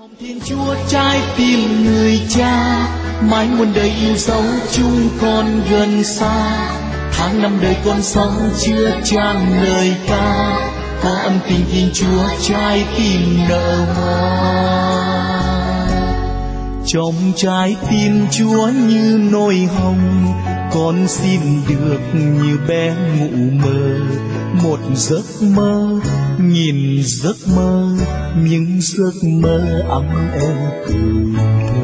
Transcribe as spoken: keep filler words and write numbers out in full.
Thiên Chúa trái tim người cha, mãi muôn đời yêu dấu chúng con gần xa. Tháng năm đời con sống chưa chan lời ca, có ân tình Thiên Chúa trái tim nở hoa. Trong trái tim Chúa như nồi hồng, con xin được như bé ngủ mơ. Một giấc mơ, nghìn giấc mơ, những giấc mơ ấm em cười.